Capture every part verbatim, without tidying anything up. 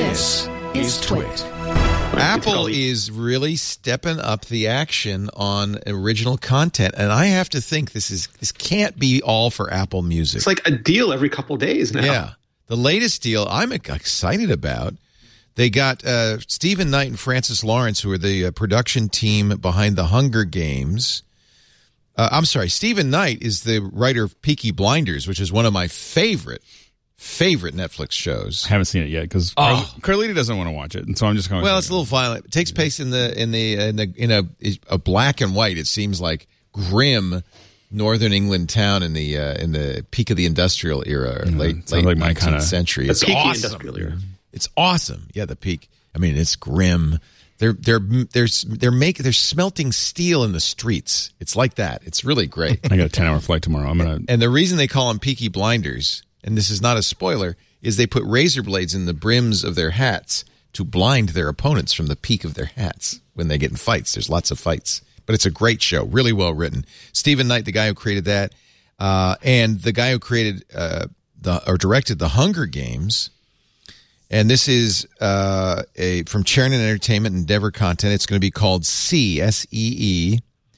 This is Twit. Apple is really stepping up the action on original content, and I have to think this is this can't be all for Apple Music. It's like a deal every couple of days now. Yeah. The latest deal I'm excited about, they got uh, Stephen Knight and Francis Lawrence, who are the uh, production team behind The Hunger Games. Uh, I'm sorry, Stephen Knight is the writer of Peaky Blinders, which is one of my favorite favorite Netflix shows. I haven't seen it yet because oh. Carlita doesn't want to watch it, and so I'm just going. Well, it's a little violent. It takes place in the in the in the in a, a black and white. It seems like grim northern England town in the uh, in the peak of the industrial era, or yeah, late late like nineteenth kinda, century. The it's peaky awesome. Industrial era. It's awesome. Yeah, the peak. I mean, it's grim. They're they're they're they're making they're smelting steel in the streets. It's like that. It's really great. I got a ten hour flight tomorrow. I'm gonna. And the reason they call them Peaky Blinders, and this is not a spoiler, is they put razor blades in the brims of their hats to blind their opponents from the peak of their hats when they get in fights. There's lots of fights. But it's a great show, really well written. Stephen Knight, the guy who created that, uh, and the guy who created uh, the or directed The Hunger Games. And this is uh, a from Chernin Entertainment Endeavor Content. It's going to be called C, S E E.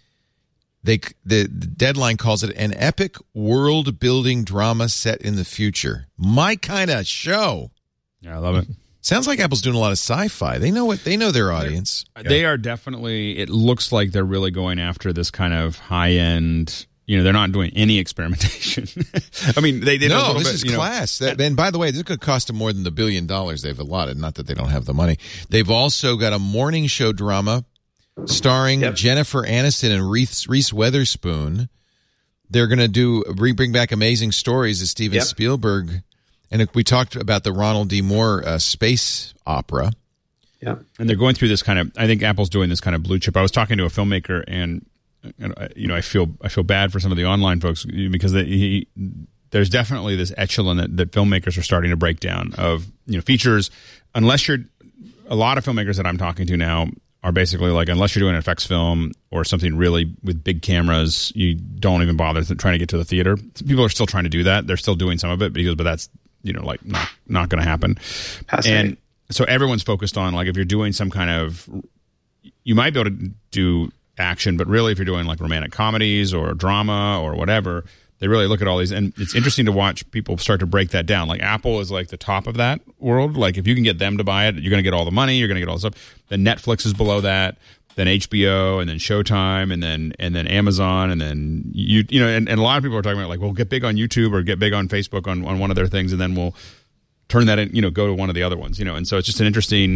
They the, the deadline calls it an epic world-building drama set in the future. My kind of show. Yeah, I love it. Sounds like Apple's doing a lot of sci-fi. They know what they know their audience. Yeah. They are definitely. It looks like they're really going after this kind of high-end. You know, they're not doing any experimentation. I mean, they did. No, a little this bit, is you know, class. That, and by the way, this could cost them more than the billion dollars they've allotted. Not that they don't have the money. They've also got a morning show drama starring yep. Jennifer Aniston and Reese, Reese Witherspoon. They're going to do bring back Amazing Stories as Steven yep. Spielberg. And we talked about the Ronald D. Moore uh, space opera. Yeah, and they're going through this kind of. I think Apple's doing this kind of blue chip. I was talking to a filmmaker, and, and you know, I feel I feel bad for some of the online folks because they, he, there's definitely this echelon that, that filmmakers are starting to break down of you know features. Unless you're a lot of filmmakers that I'm talking to now are basically like, unless you're doing an effects film or something really with big cameras, you don't even bother trying to get to the theater. People are still trying to do that. They're still doing some of it, but, but that's, you know, like not, not going to happen. And so everyone's focused on, like, if you're doing some kind of, you might be able to do action, but really if you're doing like romantic comedies or drama or whatever, they really look at all these, and it's interesting to watch people start to break that down. Like Apple is like the top of that world. Like if you can get them to buy it, you're going to get all the money. You're going to get all the stuff. Then Netflix is below that. Then H B O, and then Showtime, and then and then Amazon, and then you you know, and, and a lot of people are talking about like, well, get big on YouTube or get big on Facebook on, on one of their things, and then we'll turn that in, you know, go to one of the other ones, you know. And so it's just an interesting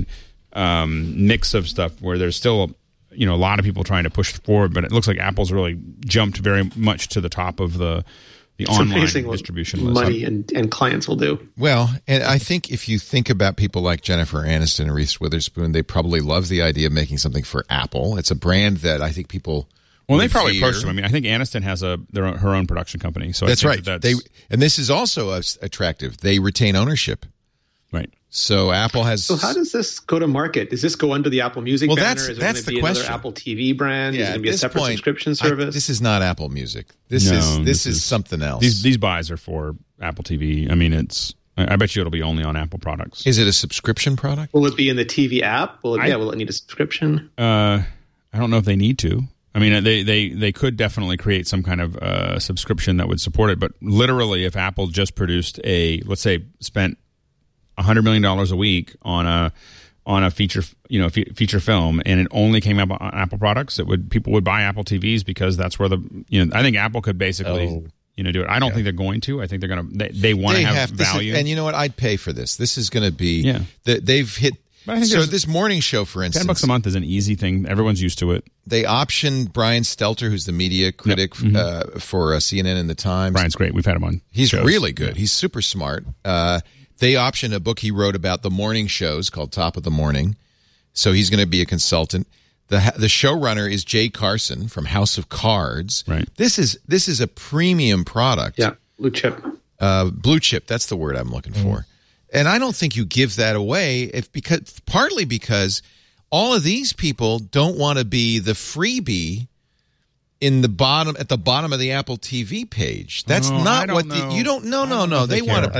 um, mix of stuff where there's still, you know, a lot of people trying to push forward, but it looks like Apple's really jumped very much to the top of the the it's online distribution list. Money and, and clients will do. Well, and I think if you think about people like Jennifer Aniston and Reese Witherspoon, they probably love the idea of making something for Apple. It's a brand that I think people well, they probably fear. approached them. I mean, I think Aniston has a their own, her own production company. So that's I right. That that's, they and this is also attractive. They retain ownership. Right. So Apple has. So how does this go to market? Does this go under the Apple Music well, banner? That's, is it that's going to the be question. Another Apple T V brand? Yeah, is it going to be a separate point, subscription service? I, this is not Apple Music. This no, is this, this is, is something else. These these buys are for Apple T V. I mean, it's. I bet you it'll be only on Apple products. Is it a subscription product? Will it be in the T V app? Will it? I, yeah. Will it need a subscription? Uh, I don't know if they need to. I mean, they, they, they could definitely create some kind of uh, subscription that would support it. But literally, if Apple just produced a, let's say, spent a hundred million dollars a week on a on a feature, you know, fe- feature film, and it only came up on Apple products, it would people would buy Apple T Vs because that's where the, you know, I think Apple could basically, oh. you know, do it. I don't yeah. think they're going to. I think they're going to. They, they want to have, have value. Is, and you know what? I'd pay for this. This is going to be. Yeah. The, they've hit. But I think so this morning show, for instance, ten bucks a month is an easy thing. Everyone's used to it. They optioned Brian Stelter, who's the media critic yep. mm-hmm. uh, for uh, C N N and the Times. Brian's great. We've had him on. He's shows. really good. Yeah. He's super smart. Uh, they optioned a book he wrote about the morning shows called Top of the Morning. So he's going to be a consultant. The the showrunner is Jay Carson from House of Cards. Right. This is this is a premium product. Yeah, blue chip. Uh, blue chip. That's the word I'm looking mm. for. And I don't think you give that away if because partly because all of these people don't want to be the freebie in the bottom at the bottom of the Apple T V page. That's oh, not what know. the, you don't. No, no, no. They, they want to.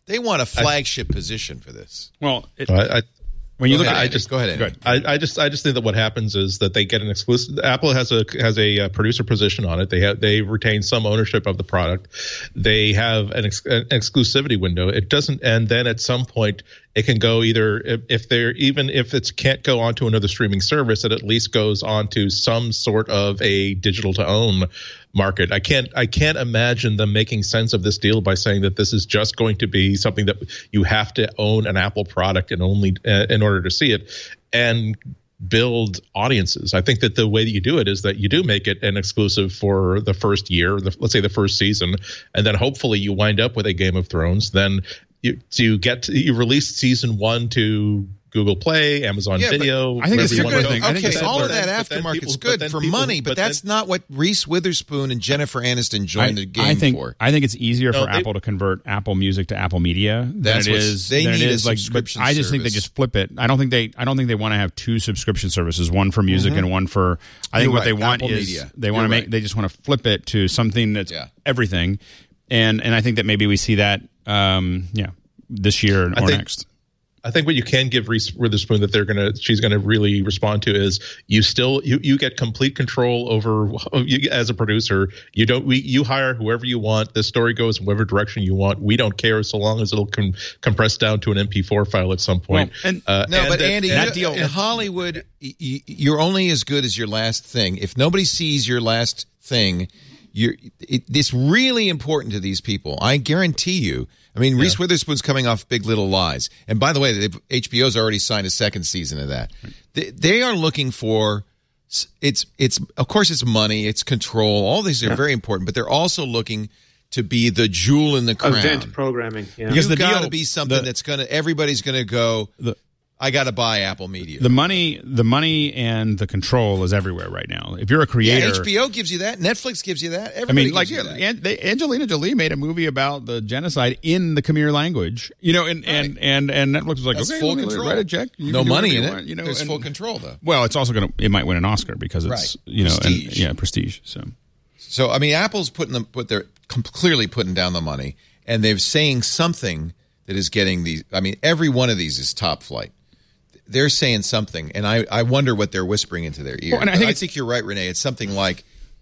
They want a flagship position for this. Well, it, I, I, when you Go look ahead, at Andy. just- go ahead, Andy. Go ahead. I, I just I just think that what happens is that they get an exclusive. Apple has a has a uh, producer position on it. They have they retain some ownership of the product. They have an, ex, an exclusivity window. It doesn't, and then at some point it can go either if, if they're even if it can't go onto another streaming service, it at least goes onto some sort of a digital to own market. I can't I can't imagine them making sense of this deal by saying that this is just going to be something that you have to own an Apple product and only uh, in order to see it and build audiences. I think that the way that you do it is that you do make it an exclusive for the first year, the, let's say the first season, and then hopefully you wind up with a Game of Thrones. Then you you get to, you release season one to Google Play, Amazon Yeah, but Video. I think it's wherever you a good wanna thing. go. I think Okay, it's- all of But then- that but then aftermarket's people- but good then for people- money, but, but that's then- not what Reese Witherspoon and Jennifer Aniston joined the game I think for. I think it's easier No, for they- Apple to convert Apple Music to Apple Media That's than it what's- is. they than it need a is like. But subscription I just think they service. just flip it. I don't think they. I don't think they want to have two subscription services, one for music and one for. I think You're what right, they want Apple is Media. they want to You're make. right. They just want to flip it to something that's Yeah. everything, and and I think that maybe we see that. Um, yeah, this year or think- next. I think what you can give Reese Witherspoon that they're gonna she's gonna really respond to is you still you, you get complete control over you, as a producer. You don't we you hire whoever you want. The story goes in whatever direction you want. We don't care so long as it'll com- compress down to an M P four file at some point. Well, and- uh, No, and but that- Andy, and you- that deal in Hollywood, y- y- you're only as good as your last thing. If nobody sees your last thing, you're it, it's really important to these people. I guarantee you. I mean, Reese Witherspoon's coming off Big Little Lies, and by the way, they've- H B O's already signed a second season of that. They, they are looking for it's it's of course it's money, it's control. All these are very important, but they're also looking to be the jewel in the crown. Event programming. Yeah. Because You've the got deal- to be something the- that's gonna everybody's gonna go. The- I got to buy Apple Media. The money, the money, and the control is everywhere right now. If you're a creator, Yeah, H B O gives you that. Netflix gives you that. I Everybody mean, like gives you that. An- they, Angelina Jolie made a movie about the genocide in the Khmer language, you know, and and and, and Netflix was like, That's okay, full let me control. write a check. You no can do money whatever in you it. want, you know, There's and- full control though. Well, it's also going to it might win an Oscar because it's Right. you know, and, Prestige. yeah, prestige. So So I mean, Apple's putting them, put they're com- clearly putting down the money, and they're saying something that is getting these. I mean, every one of these is top flight. They're saying something, and I, I wonder what they're whispering into their ear. Well, and I But think I it's- think you're right, Renee. It's something like,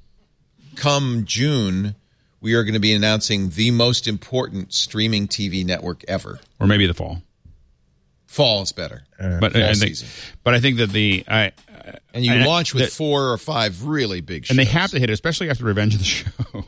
come June, we are going to be announcing the most important streaming T V network ever. or maybe the fall. Fall is better, But fall I think, season. but I think that the I and you I- launch with that- four or five really big shows. and they have to hit it, especially after Revenge of the Show.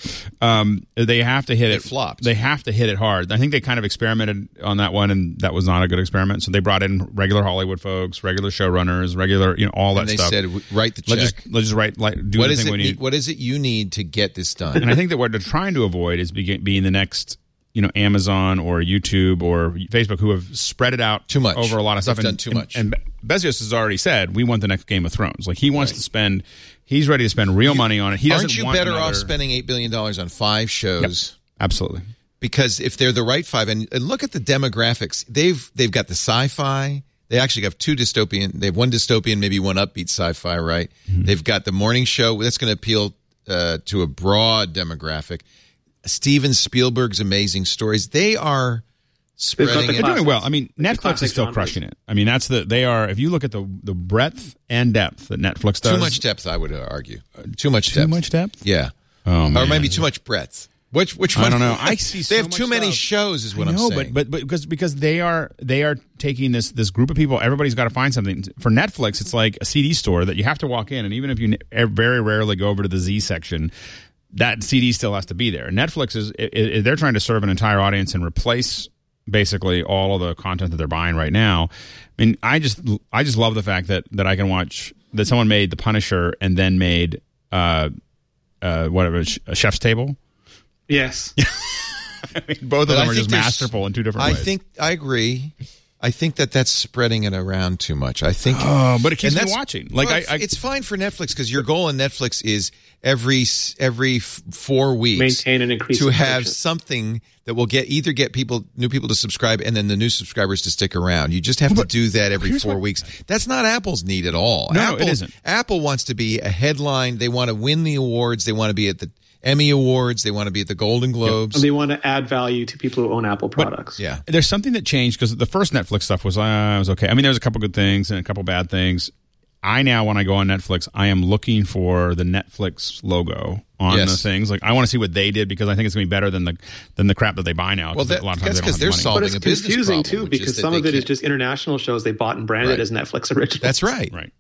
um, they have to hit it. It flopped. They have to hit it hard. I think they kind of experimented on that one, and that was not a good experiment. So they brought in regular Hollywood folks, regular showrunners, regular, you know, all that and they stuff. said, write the check. let's just let's just write like do What the is thing it? we Need, need. what is it you need to get this done? And I think that what they're trying to avoid is be, being the next, you know, Amazon or YouTube or Facebook, who have spread it out Too much. over a lot of stuff. They've and, done too and- much. And Bezos has already said we want the next Game of Thrones. Like he wants to spend, he's ready to spend real money on it. He doesn't Aren't you want better another, off spending eight billion dollars on five shows? Absolutely. Because if they're the right five, and, and look at the demographics, they've they've got the sci-fi. They actually have two dystopian. They have one dystopian, maybe one upbeat sci-fi. Right? Mm-hmm. They've got the morning show that's going to appeal uh, to a broad demographic. Steven Spielberg's amazing stories. They are spreading the it. They're doing Classics. well. I mean, Netflix classic is still genres. crushing it. I mean, that's the they are. If you look at the the breadth and depth that Netflix does, Too much depth, I would argue. Too much too depth. much depth. Yeah. Oh, Or man. maybe too much breadth. Which which I one? don't know. I see They so have much too many stuff. shows, is what I I'm know, saying. but but but because because they are they are taking this this group of people. Everybody's got to find something for Netflix. It's like a C D store that you have to walk in, and even if you ne- very rarely go over to the Z section, that C D still has to be there. Netflix is it, it, they're trying to serve an entire audience and replace basically all of the content that they're buying right now. I mean, I just I just love the fact that that I can watch that someone made The Punisher and then made uh uh whatever a Chef's Table. Yes. I mean, both But of I them are think just there's- masterful in two different I ways. think I agree. I think that that's spreading it around too much. I think, Oh, but it keeps and me that's- watching. Like well, I, I it's fine for Netflix because your goal on Netflix is every s- every f- four weeks Maintain and increase to have subscription. something that will get either get people new people to subscribe and then the new subscribers to stick around. You just have to But do that every here's four what- weeks. That's not Apple's need at all. No, no, Apple, it isn't. Apple wants to be a headline. They want to win the awards. They want to be at the Emmy Awards. They want to be at the Golden Globes. And they want to add value to people who own Apple products. Yeah. There's something that changed because the first Netflix stuff was, uh, was okay. I mean, there's a couple good things and a couple bad things. I now, when I go on Netflix, I am looking for the Netflix logo on Yes. the things. Like, I want to see what they did because I think it's going to be better than the than the crap that they buy now. Well, that- a lot of that's times they 'cause don't they're have the money. solving But it's a business confusing, problem, too, which is because that some they of it is can't- just international shows they bought and branded Right. as Netflix originals. That's right. Right.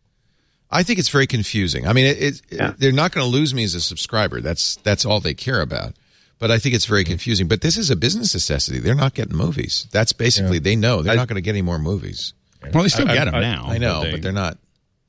I think it's very confusing. I mean, it, it, Yeah. they're not going to lose me as a subscriber. That's that's all they care about. But I think it's very confusing. But this is a business necessity. They're not getting movies. That's basically, they know they're I- not going to get any more movies. Well, they still I- get them I- now. I know, they- but they're not.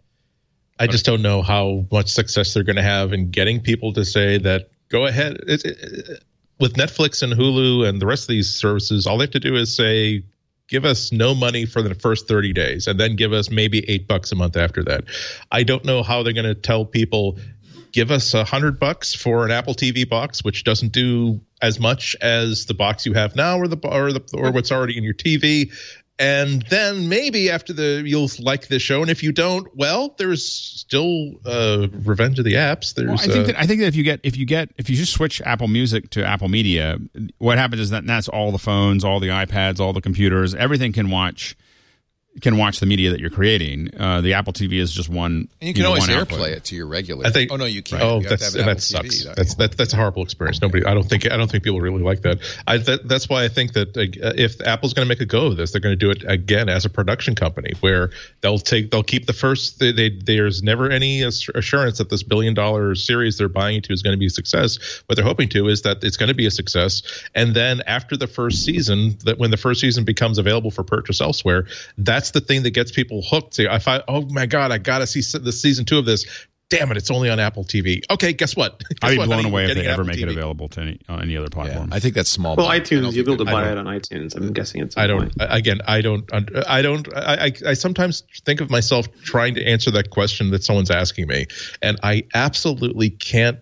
I just don't know how much success they're going to have in getting people to say that go ahead. It, it, it, with Netflix and Hulu and the rest of these services, all they have to do is say, give us no money for the first thirty days and then give us maybe eight bucks a month after that. I don't know how they're going to tell people, give us a hundred bucks for an Apple T V box, which doesn't do as much as the box you have now or the or the or what's already in your T V. And then maybe after the you'll like this show, and if you don't, well, there's still uh, Revenge of the Apps. There's Well, I think uh, that I think that if you get if you get if you just switch Apple Music to Apple Media, what happens is that that's all the phones, all the iPads, all the computers, everything can watch can watch the media that you're creating. Uh, the Apple T V is just one. And you can know, always one AirPlay output. it to your regular. I think. Oh no, you can't. Oh, You have to that's, have an that Apple sucks. T V, don't That's you? that, that's a horrible experience. Nobody. I don't think. I don't think people really like that. I. That, that's why I think that uh, if Apple's going to make a go of this, they're going to do it again as a production company, where they'll take. They'll keep the first. They, they, there's never any assurance that this billion dollar series they're buying into is going to be a success. What they're hoping to is that it's going to be a success, and then after the first season, that when the first season becomes available for purchase elsewhere, that's the thing that gets people hooked. Say, if I, oh my god, I got to see the season two of this. Damn it, it's only on Apple T V. Okay, guess what? Guess I'd be what, blown honey? away We're if they getting ever Apple make T it V. available to any, on any other Yeah, platform. I think that's small. Well, buy. I iTunes, don't you'll be able think to they're- buy it on iTunes. I'm guessing it's. I don't. I- Again, I don't. un- I don't. I, I. I sometimes think of myself trying to answer that question that someone's asking me, and I absolutely can't.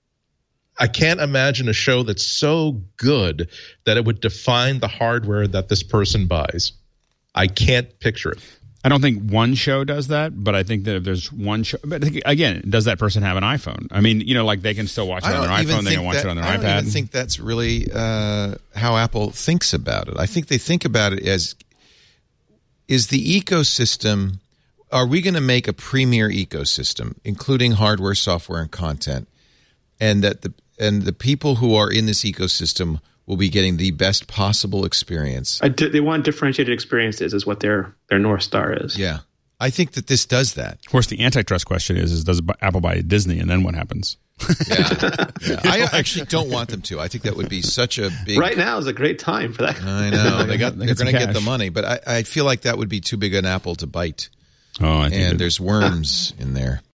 I can't imagine a show that's so good that it would define the hardware that this person buys. I can't picture it. I don't think one show does that, but I think that if there's one show, but I think, again, does that person have an iPhone? I mean, you know, like they can still watch it I on don't their even iPhone, they think can watch that- it on their I don't iPad. even think that's really uh, how Apple thinks about it. I think they think about it as, is the ecosystem, are we going to make a premier ecosystem, including hardware, software, and content, and that the and the people who are in this ecosystem will be getting the best possible experience? I di- they want differentiated experiences, is what their their North Star is. Yeah. I think that this does that. Of course, the antitrust question is: is does Apple buy Disney, and then what happens? Yeah. Yeah. I actually don't want them to. I think that would be such a big. Right now is a great time for that. I know they got. They They're get some going to get the cash. money, but I, I feel like that would be too big an apple to bite, Oh, I think and it- there's worms in there.